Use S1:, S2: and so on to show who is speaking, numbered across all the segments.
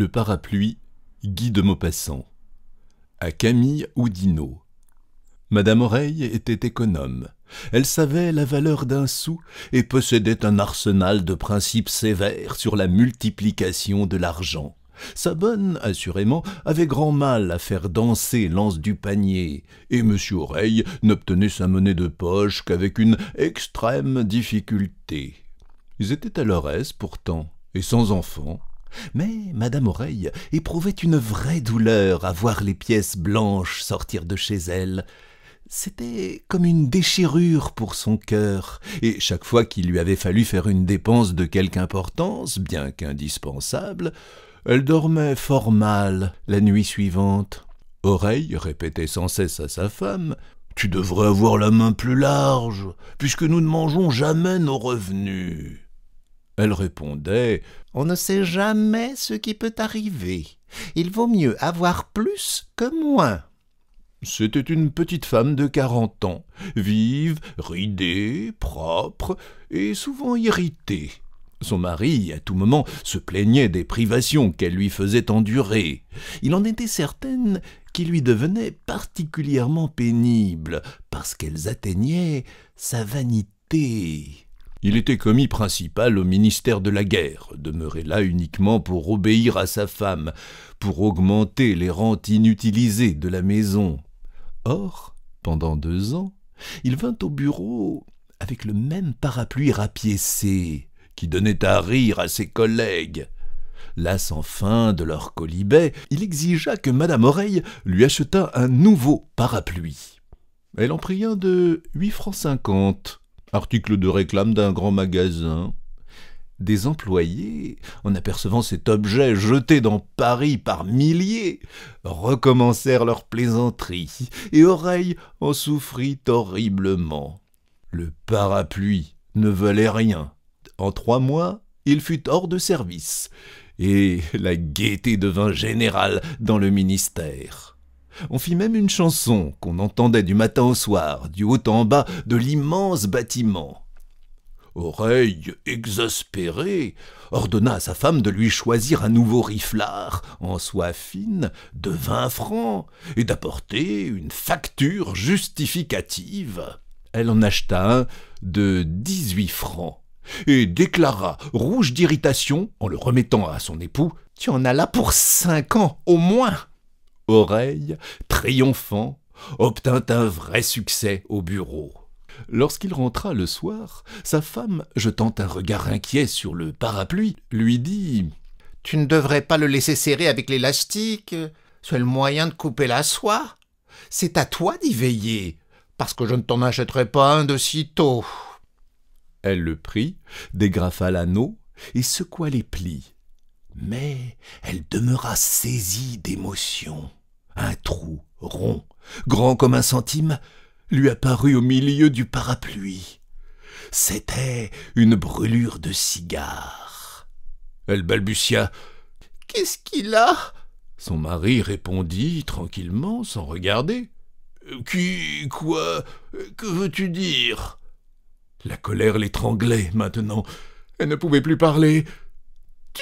S1: Le parapluie, Guy de Maupassant. À Camille Oudinot. Madame Oreille était économe. Elle savait la valeur d'un sou et possédait un arsenal de principes sévères sur la multiplication de l'argent. Sa bonne, assurément, avait grand mal à faire danser l'anse du panier, et Monsieur Oreille n'obtenait sa monnaie de poche qu'avec une extrême difficulté. Ils étaient à leur aise pourtant, et sans enfants. Mais Madame Oreille éprouvait une vraie douleur à voir les pièces blanches sortir de chez elle. C'était comme une déchirure pour son cœur, et chaque fois qu'il lui avait fallu faire une dépense de quelque importance, bien qu'indispensable, elle dormait fort mal la nuit suivante. Oreille répétait sans cesse à sa femme « Tu devrais avoir la main plus large, puisque nous ne mangeons jamais nos revenus. » Elle répondait « On ne sait jamais ce qui peut arriver. Il vaut mieux avoir plus que moins. » C'était une petite femme de 40 ans, vive, ridée, propre et souvent irritée. Son mari, à tout moment, se plaignait des privations qu'elle lui faisait endurer. Il en était certaine qui lui devenaient particulièrement pénibles, parce qu'elles atteignaient sa vanité. Il était commis principal au ministère de la guerre, demeuré là uniquement pour obéir à sa femme, pour augmenter les rentes inutilisées de la maison. Or, pendant 2 ans, il vint au bureau avec le même parapluie rapiécé, qui donnait à rire à ses collègues. Las enfin de leur quolibet, il exigea que Madame Oreille lui achetât un nouveau parapluie. Elle en prit un de 8,50 francs, article de réclame d'un grand magasin. Des employés, en apercevant cet objet jeté dans Paris par milliers, recommencèrent leurs plaisanteries, et Oreille en souffrit horriblement. Le parapluie ne valait rien. En 3 mois, il fut hors de service, et la gaieté devint générale dans le ministère. On fit même une chanson qu'on entendait du matin au soir, du haut en bas de l'immense bâtiment. Oreille, exaspérée, ordonna à sa femme de lui choisir un nouveau riflard en soie fine de 20 francs et d'apporter une facture justificative. Elle en acheta un de 18 francs et déclara, rouge d'irritation, en le remettant à son époux, « Tu en as là pour 5 ans, au moins !» Oreille, triomphant, obtint un vrai succès au bureau. Lorsqu'il rentra le soir, sa femme, jetant un regard inquiet sur le parapluie, lui dit « Tu ne devrais pas le laisser serrer avec l'élastique, c'est le moyen de couper la soie. C'est à toi d'y veiller, parce que je ne t'en achèterai pas un de sitôt. » Elle le prit, dégrafa l'anneau et secoua les plis. Mais elle demeura saisie d'émotion. Un trou rond, grand comme 1 centime, lui apparut au milieu du parapluie. C'était une brûlure de cigare. Elle balbutia « Qu'est-ce qu'il a ?» Son mari répondit tranquillement, sans regarder. « Qui, quoi, que veux-tu dire ?» La colère l'étranglait maintenant. Elle ne pouvait plus parler. «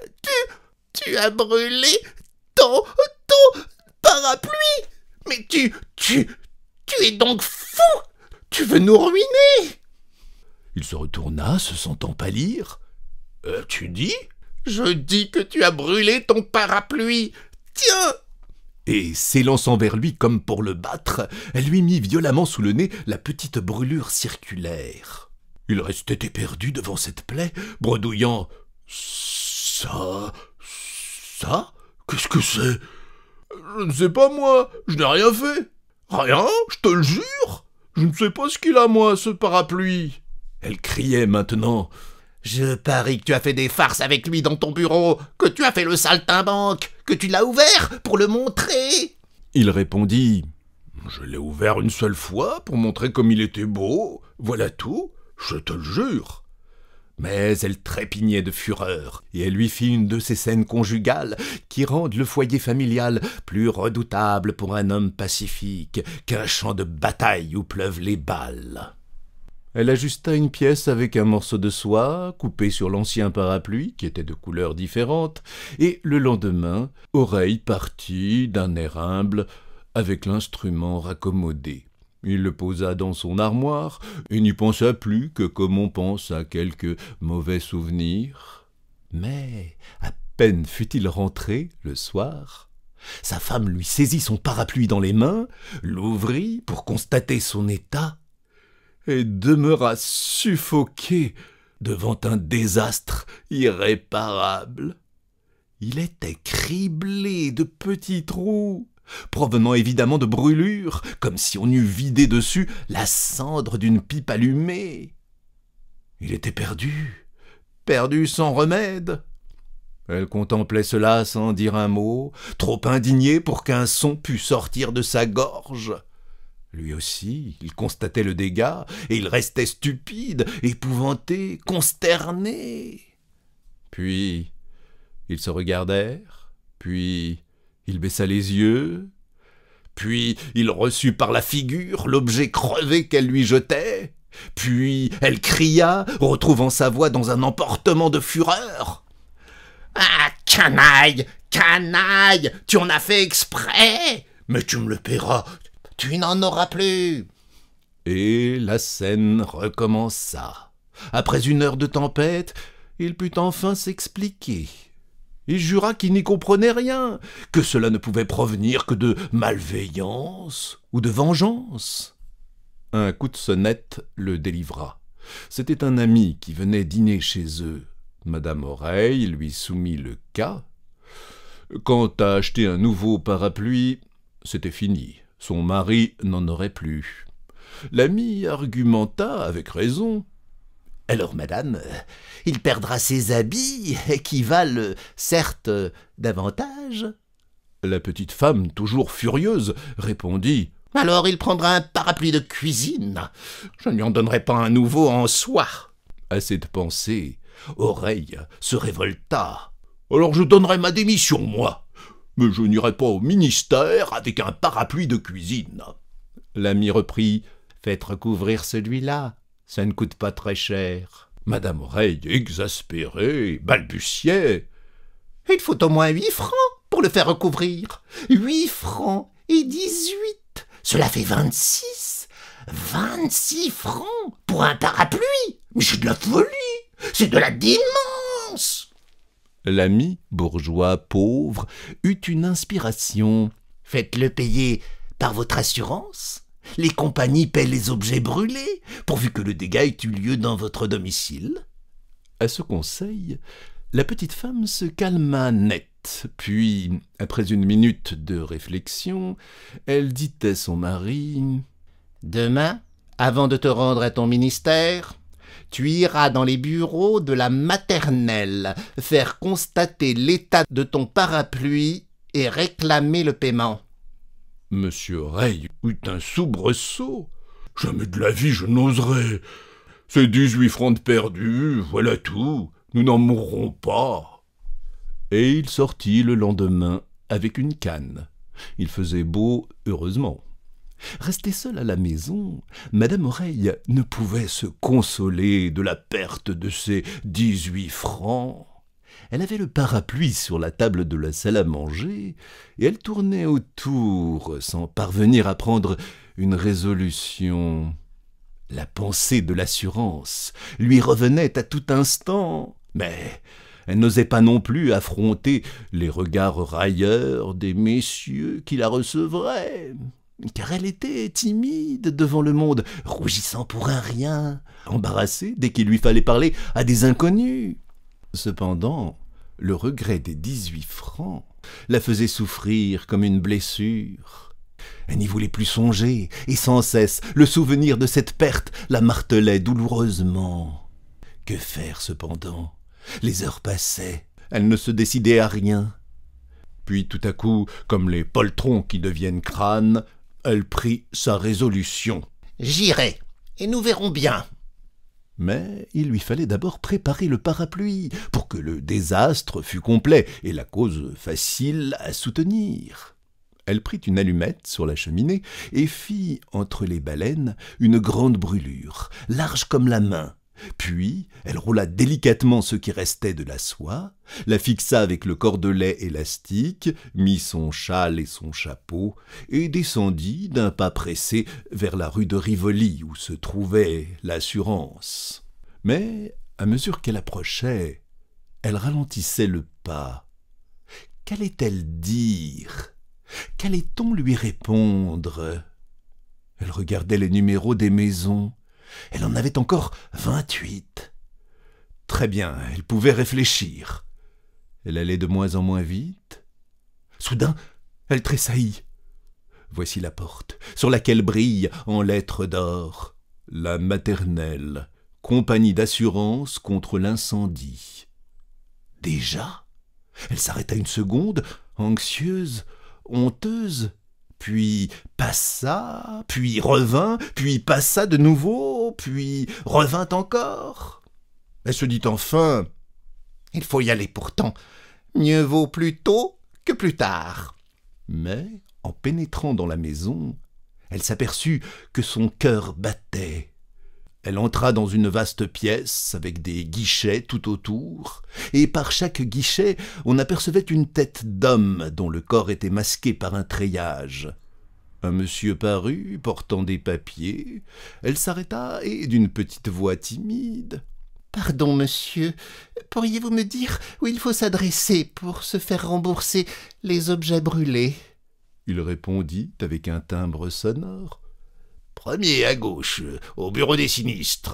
S1: Tu as brûlé ton parapluie. Mais tu es donc fou. Tu veux nous ruiner. » Il se retourna, se sentant pâlir. « Tu dis ?»« Je dis que tu as brûlé ton parapluie. Tiens !» Et s'élançant vers lui comme pour le battre, elle lui mit violemment sous le nez la petite brûlure circulaire. Il restait éperdu devant cette plaie, bredouillant « Ça, qu'est-ce que c'est ? Je ne sais pas moi, je n'ai rien fait. Rien, je te le jure. Je ne sais pas ce qu'il a moi, ce parapluie. » Elle criait maintenant. « Je parie que tu as fait des farces avec lui dans ton bureau, que tu as fait le saltimbanque, que tu l'as ouvert pour le montrer. » Il répondit « Je l'ai ouvert une seule fois pour montrer comme il était beau, voilà tout, je te le jure. » Mais elle trépignait de fureur, et elle lui fit une de ces scènes conjugales qui rendent le foyer familial plus redoutable pour un homme pacifique qu'un champ de bataille où pleuvent les balles. Elle ajusta une pièce avec un morceau de soie, coupé sur l'ancien parapluie, qui était de couleurs différentes, et le lendemain, Oreille partit d'un air humble, avec l'instrument raccommodé. Il le posa dans son armoire, et n'y pensa plus que comme on pense à quelques mauvais souvenirs. Mais, à peine fut-il rentré, le soir, sa femme lui saisit son parapluie dans les mains, l'ouvrit pour constater son état, et demeura suffoqué devant un désastre irréparable. Il était criblé de petits trous, provenant évidemment de brûlures, comme si on eût vidé dessus la cendre d'une pipe allumée. Il était perdu sans remède. Elle contemplait cela sans dire un mot, trop indignée pour qu'un son pût sortir de sa gorge. Lui aussi, il constatait le dégât, et il restait stupide, épouvanté, consterné. Puis, ils se regardèrent, puis il baissa les yeux, puis il reçut par la figure l'objet crevé qu'elle lui jetait, puis elle cria, retrouvant sa voix dans un emportement de fureur. « Ah, canaille, canaille, tu en as fait exprès, mais tu me le paieras, tu n'en auras plus !» Et la scène recommença. Après 1 heure de tempête, il put enfin s'expliquer. Il jura qu'il n'y comprenait rien, que cela ne pouvait provenir que de malveillance ou de vengeance. Un coup de sonnette le délivra. C'était un ami qui venait dîner chez eux. Madame Oreille lui soumit le cas. Quant à acheter un nouveau parapluie, c'était fini. Son mari n'en aurait plus. L'ami argumenta avec raison. « Alors, madame, il perdra ses habits, qui valent, certes, davantage. » La petite femme, toujours furieuse, répondit. « Alors il prendra un parapluie de cuisine. Je ne lui en donnerai pas un nouveau en soie. » À cette pensée, Oreille se révolta. « Alors je donnerai ma démission, moi. Mais je n'irai pas au ministère avec un parapluie de cuisine. » L'ami reprit. « Faites recouvrir celui-là. Ça ne coûte pas très cher. » Madame Oreille, exaspérée, balbutiait. « Il faut au moins 8 francs pour le faire recouvrir. 8 francs et 18. Cela fait 26. 26 francs pour un parapluie. Mais c'est de la folie. C'est de la démence. » L'ami, bourgeois pauvre, eut une inspiration. « Faites-le payer par votre assurance. Les compagnies paient les objets brûlés, pourvu que le dégât ait eu lieu dans votre domicile. » À ce conseil, la petite femme se calma net, puis, après 1 minute de réflexion, elle dit à son mari « Demain, avant de te rendre à ton ministère, tu iras dans les bureaux de la maternelle faire constater l'état de ton parapluie et réclamer le paiement. » Monsieur Oreille eut un soubresaut. « Jamais de la vie je n'oserais. C'est 18 francs de perdu, voilà tout. Nous n'en mourrons pas. » Et il sortit le lendemain avec une canne. Il faisait beau, heureusement. Restée seule à la maison, Madame Oreille ne pouvait se consoler de la perte de ses 18 francs. Elle avait le parapluie sur la table de la salle à manger, et elle tournait autour sans parvenir à prendre une résolution. La pensée de l'assurance lui revenait à tout instant, mais elle n'osait pas non plus affronter les regards railleurs des messieurs qui la recevraient, car elle était timide devant le monde, rougissant pour un rien, embarrassée dès qu'il lui fallait parler à des inconnus. Cependant, le regret des 18 francs la faisait souffrir comme une blessure. Elle n'y voulait plus songer, et sans cesse, le souvenir de cette perte la martelait douloureusement. Que faire cependant? Les heures passaient, elle ne se décidait à rien. Puis tout à coup, comme les poltrons qui deviennent crânes, elle prit sa résolution. « J'irai, et nous verrons bien. » Mais il lui fallait d'abord préparer le parapluie pour que le désastre fût complet et la cause facile à soutenir. Elle prit une allumette sur la cheminée et fit, entre les baleines, une grande brûlure, large comme la main. Puis, elle roula délicatement ce qui restait de la soie, la fixa avec le cordelet élastique, mit son châle et son chapeau, et descendit d'un pas pressé vers la rue de Rivoli, où se trouvait l'assurance. Mais, à mesure qu'elle approchait, elle ralentissait le pas. Qu'allait-elle dire ? Qu'allait-on lui répondre ? Elle regardait les numéros des maisons. Elle en avait encore 28. Très bien, elle pouvait réfléchir. Elle allait de moins en moins vite. Soudain, elle tressaillit. Voici la porte, sur laquelle brille, en lettres d'or, la Maternelle, compagnie d'assurance contre l'incendie. Déjà ? Elle s'arrêta une seconde, anxieuse, honteuse, puis passa, puis revint, puis passa de nouveau, puis revint encore. Elle se dit enfin « Il faut y aller pourtant, mieux vaut plus tôt que plus tard. » Mais, en pénétrant dans la maison, elle s'aperçut que son cœur battait. Elle entra dans une vaste pièce avec des guichets tout autour, et par chaque guichet on apercevait une tête d'homme dont le corps était masqué par un treillage. Un monsieur parut, portant des papiers. Elle s'arrêta et, d'une petite voix timide, « Pardon, monsieur, pourriez-vous me dire où il faut s'adresser pour se faire rembourser les objets brûlés ?» Il répondit avec un timbre sonore. Premier à gauche, au bureau des sinistres.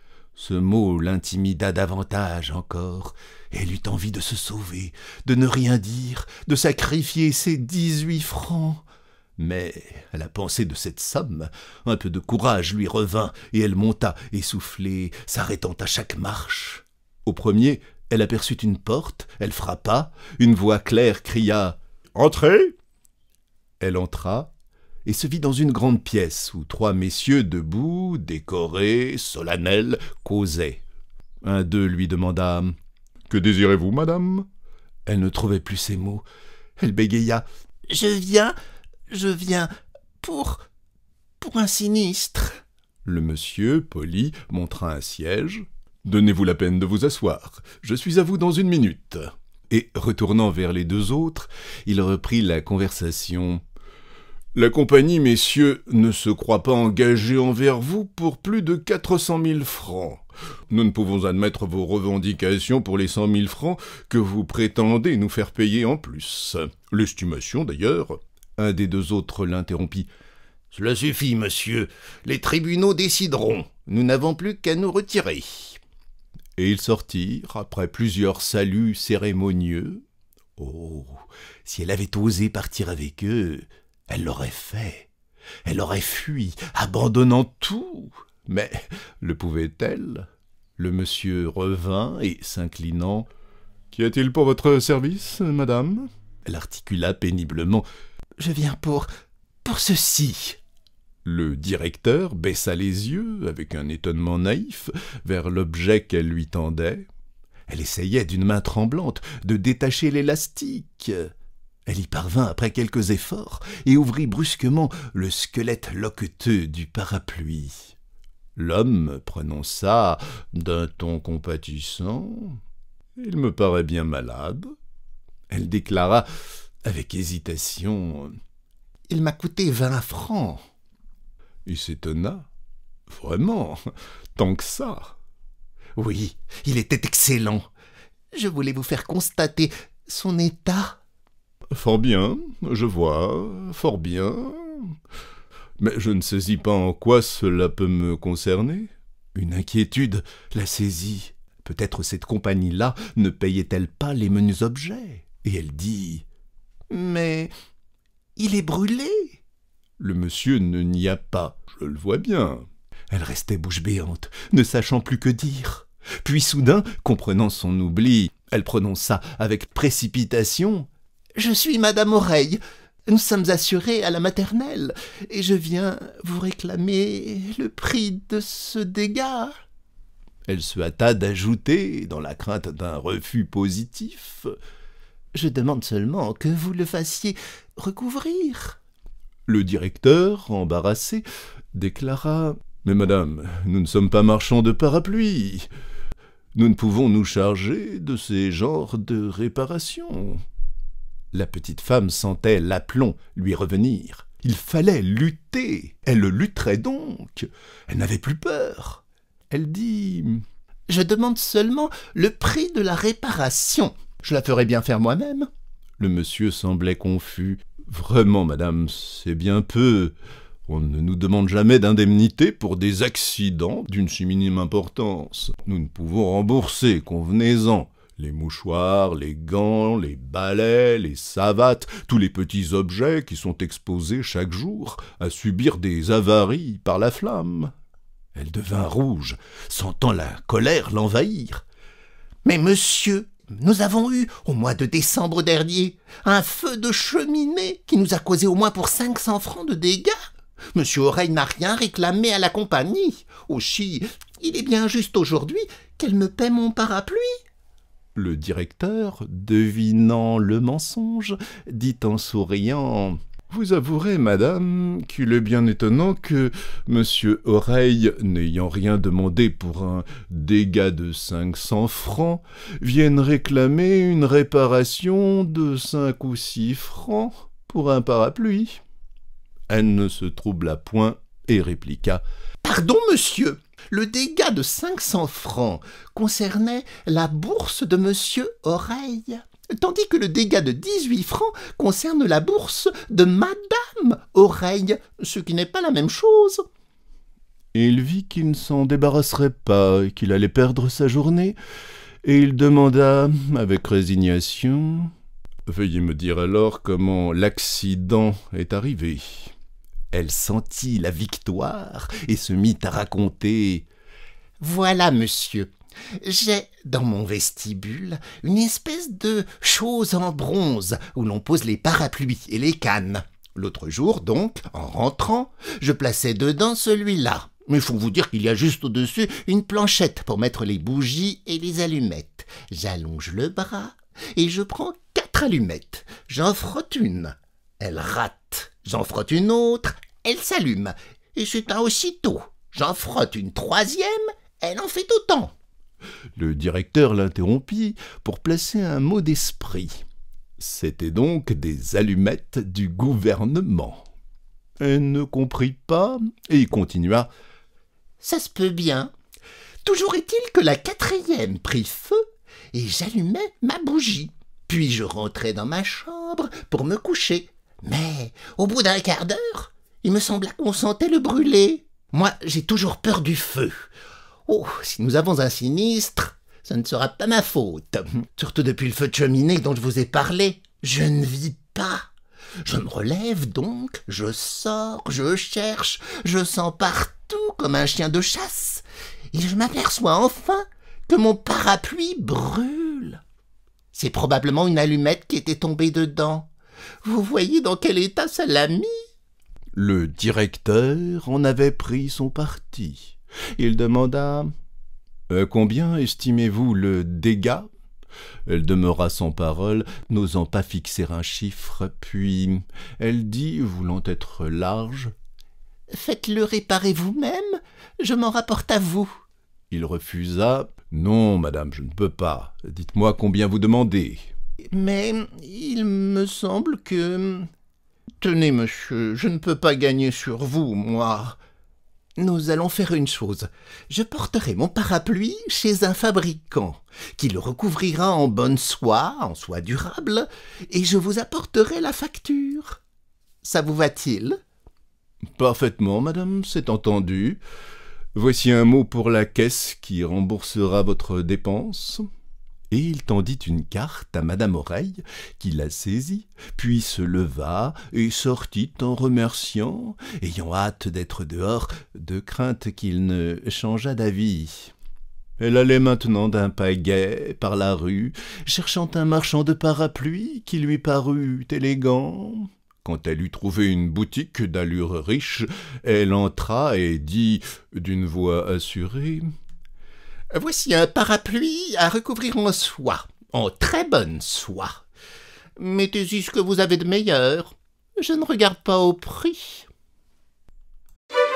S1: Ce mot l'intimida davantage encore, et elle eut envie de se sauver, de ne rien dire, de sacrifier ses 18 francs. Mais, à la pensée de cette somme, un peu de courage lui revint, et elle monta, essoufflée, s'arrêtant à chaque marche. Au premier, elle aperçut une porte, elle frappa, une voix claire cria « Entrez !» Elle entra, et se vit dans une grande pièce où 3 messieurs debout, décorés, solennels, causaient. Un d'eux lui demanda « Que désirez-vous, madame ?» Elle ne trouvait plus ses mots. Elle bégaya « Je viens pour un sinistre. » Le monsieur, poli, montra un siège. « Donnez-vous la peine de vous asseoir. Je suis à vous dans 1 minute. » Et, retournant vers les 2 autres, il reprit la conversation. La compagnie, messieurs, ne se croit pas engagée envers vous pour plus de 400 000 francs. Nous ne pouvons admettre vos revendications pour les 100 000 francs que vous prétendez nous faire payer en plus. L'estimation, d'ailleurs. Un des 2 autres l'interrompit. « Cela suffit, monsieur. Les tribunaux décideront. Nous n'avons plus qu'à nous retirer. » Et ils sortirent, après plusieurs saluts cérémonieux. Oh, si elle avait osé partir avec eux, elle l'aurait fait. Elle aurait fui, abandonnant tout. Mais le pouvait-elle ? Le monsieur revint et, s'inclinant, « Qu'y a-t-il pour votre service, madame ?» Elle articula péniblement. « Je viens pour ceci. » Le directeur baissa les yeux, avec un étonnement naïf, vers l'objet qu'elle lui tendait. Elle essayait d'une main tremblante de détacher l'élastique. Elle y parvint après quelques efforts et ouvrit brusquement le squelette loqueteux du parapluie. L'homme prononça d'un ton compatissant « Il me paraît bien malade. » Elle déclara avec hésitation « Il m'a coûté 20 francs. » Il s'étonna. « Vraiment, tant que ça ?» « Oui, il était excellent. Je voulais vous faire constater son état. » « Fort bien, je vois, fort bien. Mais je ne saisis pas en quoi cela peut me concerner. » Une inquiétude la saisit. Peut-être cette compagnie-là ne payait-elle pas les menus objets. Et elle dit « Mais il est brûlé. » Le monsieur ne nia pas. « Je le vois bien. » Elle restait bouche béante, ne sachant plus que dire. Puis soudain, comprenant son oubli, elle prononça avec précipitation « Je suis Madame Oreille. Nous sommes assurés à la Maternelle, et je viens vous réclamer le prix de ce dégât. » Elle se hâta d'ajouter, dans la crainte d'un refus positif
S2: Je demande seulement que vous le fassiez recouvrir. »
S1: Le directeur, embarrassé, déclara « Mais madame, nous ne sommes pas marchands de parapluies. Nous ne pouvons nous charger de ces genres de réparations. » La petite femme sentait l'aplomb lui revenir. Il fallait lutter. Elle lutterait donc. Elle n'avait plus peur. Elle dit
S2: « Je demande seulement le prix de la réparation. Je la ferai bien faire moi-même. »
S1: Le monsieur semblait confus. « Vraiment, madame, c'est bien peu. On ne nous demande jamais d'indemnité pour des accidents d'une si minime importance. Nous ne pouvons rembourser, convenez-en. Les mouchoirs, les gants, les balais, les savates, tous les petits objets qui sont exposés chaque jour à subir des avaries par la flamme. » Elle devint rouge, sentant la colère l'envahir.
S2: « Mais monsieur, nous avons eu, au mois de décembre dernier, un feu de cheminée qui nous a causé au moins pour 500 francs de dégâts. Monsieur Oreille n'a rien réclamé à la compagnie. Aussi, il est bien juste aujourd'hui qu'elle me paie mon parapluie. »
S1: Le directeur, devinant le mensonge, dit en souriant « Vous avouerez, madame, qu'il est bien étonnant que monsieur Oreille, n'ayant rien demandé pour un dégât de 500 francs, vienne réclamer une réparation de 5 ou 6 francs pour un parapluie. » Elle ne se troubla point et répliqua
S2: « Pardon, monsieur, le dégât de 500 francs concernait la bourse de monsieur Oreille, tandis que le dégât de 18 francs concerne la bourse de madame Oreille, ce qui n'est pas la même chose. »
S1: Il vit qu'il ne s'en débarrasserait pas et qu'il allait perdre sa journée, et il demanda avec résignation « Veuillez me dire alors comment l'accident est arrivé. » Elle sentit la victoire et se mit à raconter
S2: « Voilà, monsieur, j'ai dans mon vestibule une espèce de chose en bronze où l'on pose les parapluies et les cannes. L'autre jour, donc, en rentrant, je plaçais dedans celui-là. Mais il faut vous dire qu'il y a juste au-dessus une planchette pour mettre les bougies et les allumettes. J'allonge le bras et je prends 4 allumettes. J'en frotte une. Elle rate. J'en frotte une autre. Elle s'allume. Et c'est un aussitôt. J'en frotte une 3e. Elle en fait autant. »
S1: Le directeur l'interrompit pour placer un mot d'esprit. C'étaient donc des allumettes du gouvernement. Elle ne comprit pas et continua.
S2: « Ça se peut bien. Toujours est-il que la 4e prit feu et j'allumai ma bougie. Puis je rentrai dans ma chambre pour me coucher. Mais au bout d'un quart d'heure, il me sembla qu'on sentait le brûler. Moi, j'ai toujours peur du feu. Oh, si nous avons un sinistre, ça ne sera pas ma faute. Surtout depuis le feu de cheminée dont je vous ai parlé. Je ne vis pas. Je me relève donc, je sors, je cherche, je sens partout comme un chien de chasse. Et je m'aperçois enfin que mon parapluie brûle. C'est probablement une allumette qui était tombée dedans. Vous voyez dans quel état ça l'a mis ? »
S1: Le directeur en avait pris son parti. Il demanda « Combien estimez-vous le dégât ?» Elle demeura sans parole, n'osant pas fixer un chiffre, puis elle dit, voulant être large
S2: « Faites-le réparer vous-même, je m'en rapporte à vous. »
S1: Il refusa. « Non, madame, je ne peux pas. Dites-moi combien vous demandez. »«
S2: Mais il me semble que... » « Tenez, monsieur, je ne peux pas gagner sur vous, moi. Nous allons faire une chose. Je porterai mon parapluie chez un fabricant qui le recouvrira en bonne soie, en soie durable, et je vous apporterai la facture. Ça vous va-t-il ? » ?»«
S1: Parfaitement, madame, c'est entendu. Voici un mot pour la caisse qui remboursera votre dépense. » Et il tendit une carte à madame Oreille, qui la saisit, puis se leva et sortit en remerciant, ayant hâte d'être dehors, de crainte qu'il ne changeât d'avis. Elle allait maintenant d'un pas gai par la rue, cherchant un marchand de parapluies qui lui parut élégant. Quand elle eut trouvé une boutique d'allure riche, elle entra et dit d'une voix assurée:
S2: « Voici un parapluie à recouvrir en soie, en très bonne soie. Mettez-y ce que vous avez de meilleur. Je ne regarde pas au prix. »